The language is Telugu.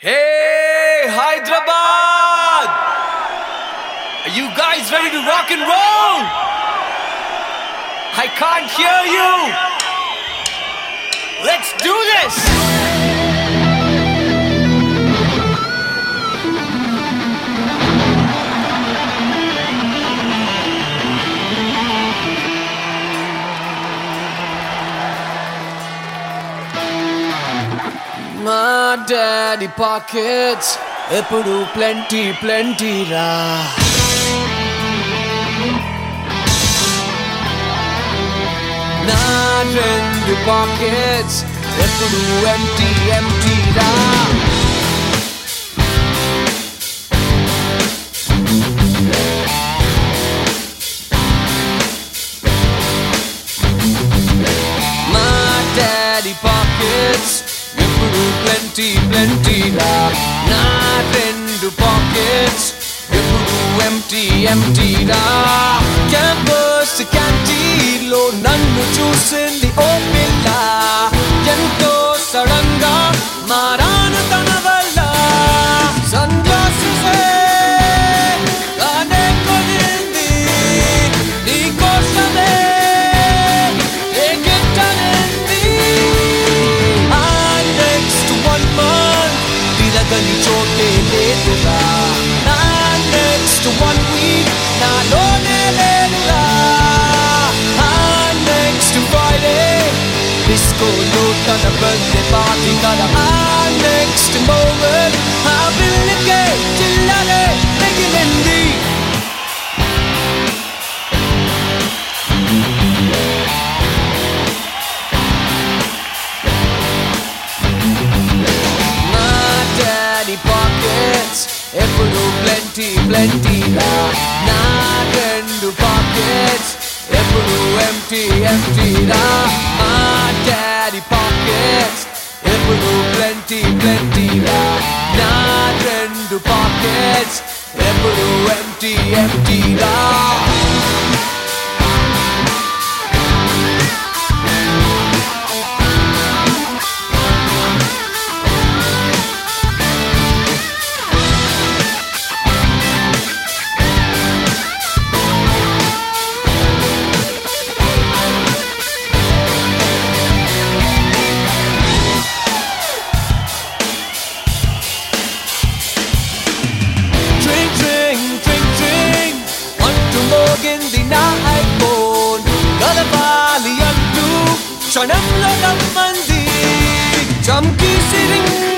Hey, Hyderabad! Are you guys ready to rock and roll? I can't hear you! Let's do this! My daddy pockets ఎప్పుడు plenty plenty రా నా రెండు pockets ఎప్పుడు empty empty రా My daddy pockets plenty plenty రా నా రెండు pockets ఎప్పుడు empty empty రా క్యాంపస్ క్యాంటీన్ లో నన్ను చూసింది ఓ పిల్ల ఎంతో సడన్ గా మారాను తన వల్ల సన్ గ్లాసెస్ కానే కొనింది నీ కోసమే తిరగని చోటే లేదురా నా నెక్స్ట్ 1 week నాలోనే లేదురా నెక్స్ట్ ఫ్రైడే డిస్కోలో తన బర్త్డే పార్టీ కదా నెక్స్ట్ మూమెంట్ ఆ పిల్లకే చిల్లరే మిగిలింది pockets ఎప్పుడు plenty plenty రా నా రెండు pockets ఎప్పుడు empty empty రా my daddy pockets ఎప్పుడు plenty plenty రా నా రెండు pockets ఎప్పుడు empty empty రా మోగింది నా ఐఫోన్ కలపాలి అంటూ క్షణంలో నమ్మంది చమ్కీ సిరింగ్